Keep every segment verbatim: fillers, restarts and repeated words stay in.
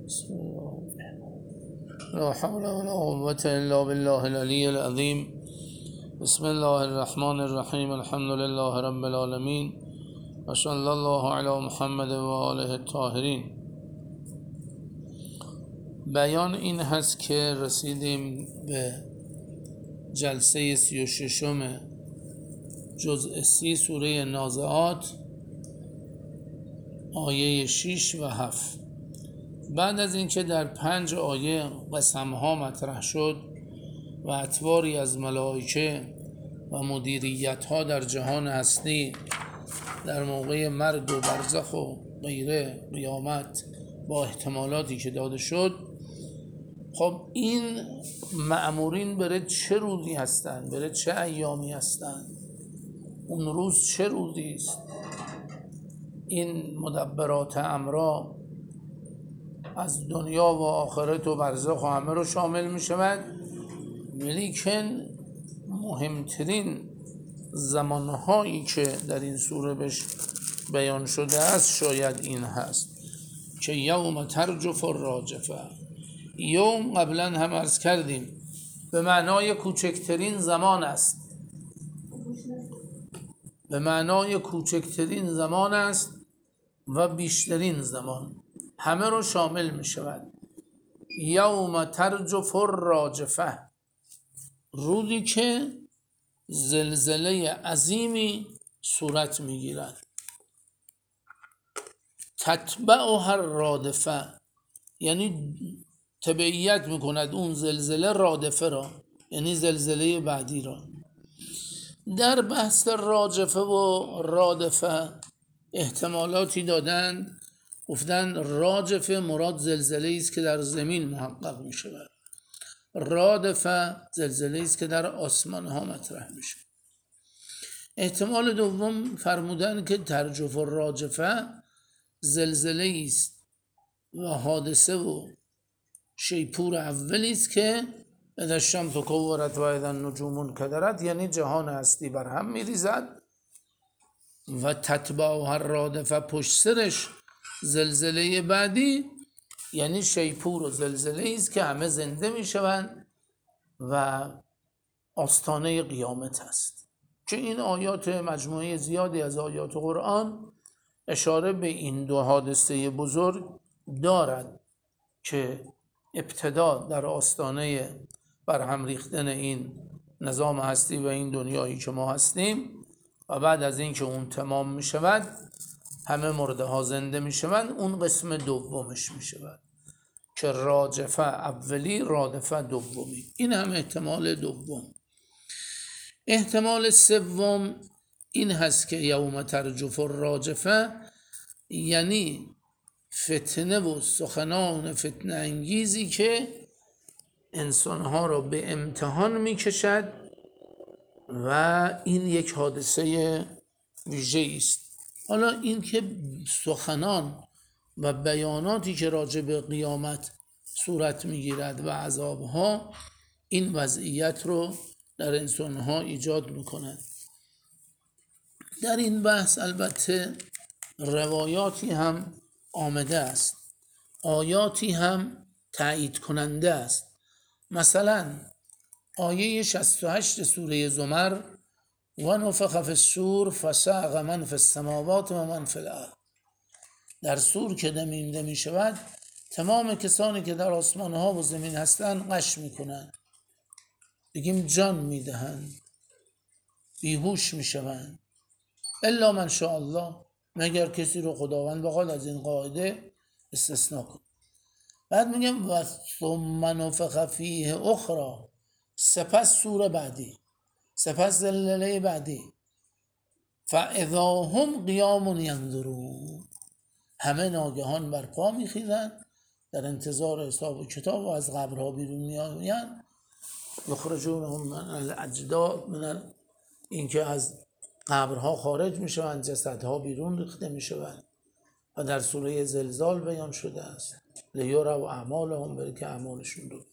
بسم الله لا حول ولا قوة إلا بالله العلي العظيم. بسم الله الرحمن الرحیم. الحمد لله رب العالمین و صلی الله علی محمد و آله الطاهرین. بیان این هست که رسیدیم به جلسه سی و ششم جزء سی سوره نازعات، آیه شش و هفت. بعد از اینکه در پنج آیه قسمها مطرح شد و اطواری از ملائکه و مدیریت‌ها در جهان هستی در موقع مرگ و برزخ و غیره، قیامت با احتمالاتی که داده شد، خب این مأمورین برای چه روزی هستند؟ برای چه ایامی هستند؟ اون روز چه روزی است؟ این مدبرات امرا از دنیا و آخرت و برزخ و همه رو شامل می شود، ولیکن مهمترین زمانهایی که در این سوره بهش بیان شده است شاید این هست که یوم ترجف الراجفه. یوم قبلا هم عرض کردیم به معنای کوچکترین زمان است، به معنای کوچکترین زمان است و بیشترین زمان، همه رو شامل می شود. یوم ترجف الراجفه، روزی که زلزله عظیمی صورت می گیرد. تتبعها الرادفه، یعنی تبعیت می کند اون زلزله رادفه را، یعنی زلزله بعدی را. در بحث راجفه و رادفه احتمالاتی دادند، گفتن راجفه مراد زلزله است که در زمین محقق می شود، رادفه زلزله است که در آسمان ها مطرح می شود. احتمال دوم فرمودن که ترجف و راجفه زلزله است و حادثه و شیپور اولی است که اذا الشمس کورت و اذا النجوم انکدرت، یعنی جهان هستی بر هم می ریزد، و تتبعها الرادفه پشت سرش زلزله بعدی، یعنی شیپور و زلزله است که همه زنده می شوند و آستانه قیامت است. که این آیات مجموعه زیادی از آیات قرآن اشاره به این دو حادثه بزرگ دارد که ابتدا در آستانه برهم ریختن این نظام هستی و این دنیایی که ما هستیم، و بعد از این که اون تمام می شود همه مرده ها زنده می شوند، اون قسم دومش می شود که راجفه اولی، رادفه دومی. این هم احتمال دوم. احتمال سوم این هست که یوم ترجف الراجفه یعنی فتنه و سخنان فتنه انگیزی که انسانها را به امتحان می کشد و این یک حادثه ویژه است. حالا این که سخنان و بیاناتی که راجع به قیامت صورت میگیرد و عذابها، این وضعیت رو در انسانها ایجاد میکند. در این بحث البته روایاتی هم آمده است، آیاتی هم تایید کننده است. مثلا آیه شصت و هشت سوره زمر، و نفخ فی الصور فصعق من فی السماوات و من فی الارض، در صور که دمیده می شود تمام کسانی که در آسمان ها و زمین هستند قش می کنند، بگیم جان می دهند، بیهوش می شوند، الا من شاء الله، مگر کسی رو خداوند بخواد از این قاعده استثناء کند. بعد میگم و ثم نفخ فیه اخرى، سپس سوره بعدی، سپس زلزله بعدی، فاذا هم قیام ینظرون، همه ناگهان بر پا میخیزند در انتظار حساب و کتاب و از قبرها بیرون میآیند. یخرجونهم من الاجداث، من اینکه از قبرها خارج میشوند، جسدها بیرون ریخته میشوند و در سوره زلزال بیان شده است لیروا اعمالهم، برای که اعمالشون رو.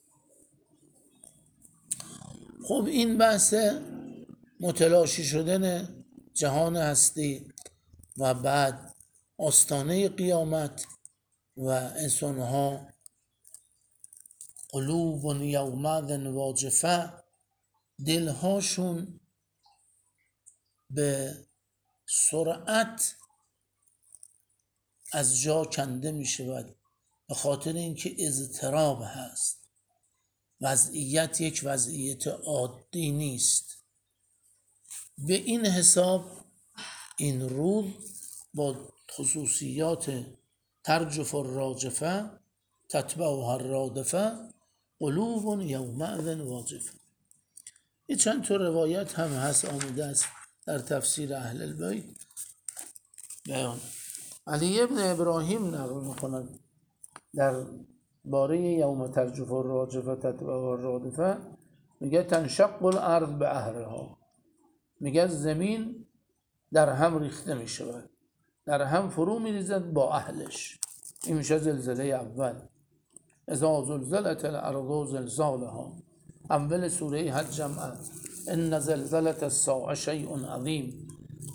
خب این بحث متلاشی شدن جهان هستی و بعد آستانه قیامت و انسانها قلوب یومئذ واجفه، دلهاشون به سرعت از جا کنده می شود، به خاطر اینکه اضطراب هست. وضعیت یک وضعیت عادی نیست. به این حساب این روز با خصوصیات ترجف الراجفه تتبعها الرادفه قلوب یومئذ واجفه. یه چند تا روایت هم هست آمده است در تفسیر اهل البیت بیان. علی ابن ابراهیم نقل می‌کند در باره یوم ترجف الراجفه تتبعها الرادفه، میگه تنشق الارض به اهلها، میگه زمین در هم ریخته میشود، در هم فرو میریزد با اهلش. این میشه زلزله اول. اذا زلزلت الارض زلزالها، اول سوره حج جمعه. ان زلزلة الساعه شیء عظیم.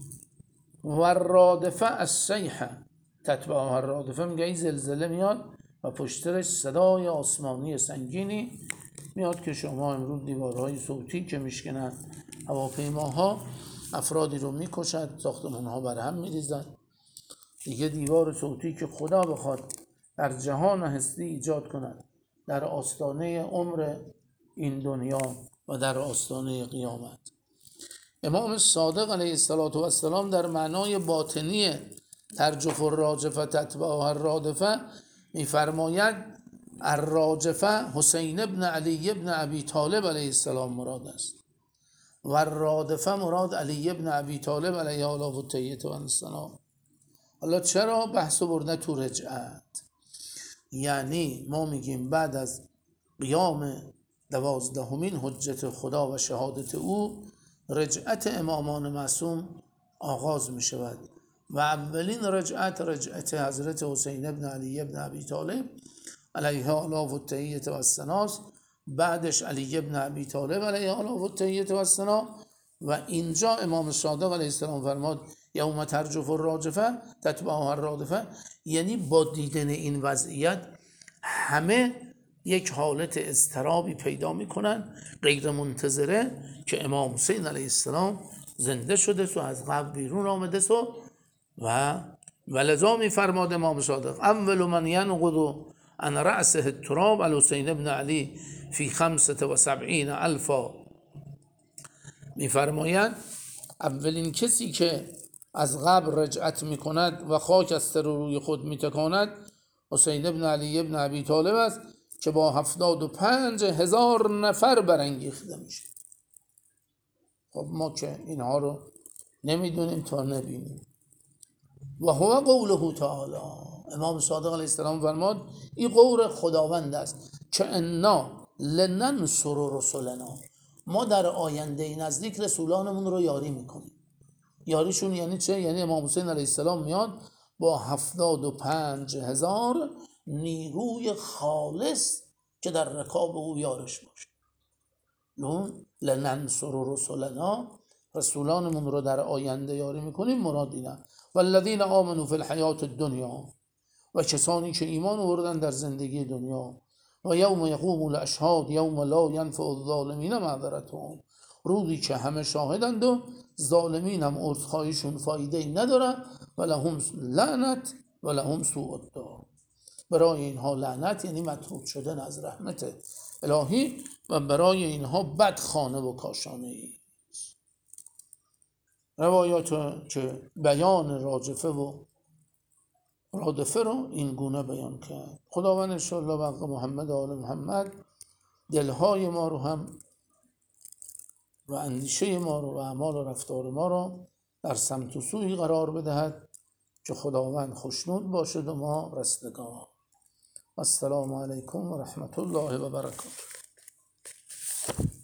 و الرادفه الصیحه تتبعها الرادفه، میگه این زلزله میاد و پشترش صدای آسمانی سنگینی میاد که شما امروز دیوارهای صوتی که میشکنن هواپیماها افرادی رو میکشد، ساختمانها بر هم میریزن. دیگه دیوار صوتی که خدا بخواد در جهان هستی ایجاد کند در آستانه عمر این دنیا و در آستانه قیامت. امام صادق علیه السلام در معنای باطنی ترجف الراجفه تتبعها الرادفه میفرماید الراجفه حسین ابن علی ابن ابی طالب علیه السلام مراد است و الرادفه مراد علی ابن ابی طالب علیه التحیه و السلام. حالا چرا بحث برده تو رجعت؟ یعنی ما میگیم بعد از قیام دوازدهمین حجت خدا و شهادت او، رجعت امامان معصوم آغاز می شود و اولین رجعت رجعت حضرت حسین ابن علی ابن ابی طالب علیه التحیه و الثنا، بعدش علی ابن ابی طالب علیه التحیه و الثنا. و اینجا امام صادق علیه السلام فرماد یوم ترجف الراجفه تتبعها الرادفه، یعنی با دیدن این وضعیت همه یک حالت اضطرابی پیدا میکنن غیر منتظره که امام حسین علیه السلام زنده شده و از قبر بیرون آمده سو و ولذا میفرماد امام صادق اول من ینقض عن رأسه التراب الحسین ابن علی فی خمسة و سبعین الفا. میفرماید اولین کسی که از قبر رجعت میکند و خاک از سر روی خود میتکاند حسین ابن علی ابن ابی طالب است که با هفتاد و پنج هزار نفر برانگیخته میشه. خب ما که اینها رو نمیدونیم تا نبینیم. و هو قوله تعالی، امام صادق علیه السلام فرماد این قول خداوند است که انا لننصر رسلنا، ما در آینده نزدیک رسولانمون رو یاری میکنیم. یاریشون یعنی چه؟ یعنی امام حسین علیه السلام میاد با هفتاد و پنج هزار نیروی خالص که در رکاب او یارش باشه. لون لننصر رسولنا، رسولانمون رو در آینده یاری میکنیم، مراد اینه. والذین آمنوا فی الحیات الدنیا، و کسانی که ایمان آوردن در زندگی دنیا. و یوم یقوم الاشهاد یوم لا ینفع الظالمین معذرتهم، روزی که همه شاهدند و ظالمین هم عذرخواهیشون فایده ای نداره. و لهم لعنت و لهم سوء الدار، برای اینها لعنت یعنی مطرود شدن از رحمت الهی و برای اینها بد خانه و کاشانه ای. روایات که بیان راجفه و رادفه رو این گونه بیان کرد. خداوند انشاءالله و حق محمد و آل محمد دلهای ما رو هم و اندیشه ما رو و اعمال و رفتار ما رو در سمت و سوی قرار بدهد که خداوند خوشنود باشد و ما رستگار. السلام علیکم و رحمت الله و برکاته.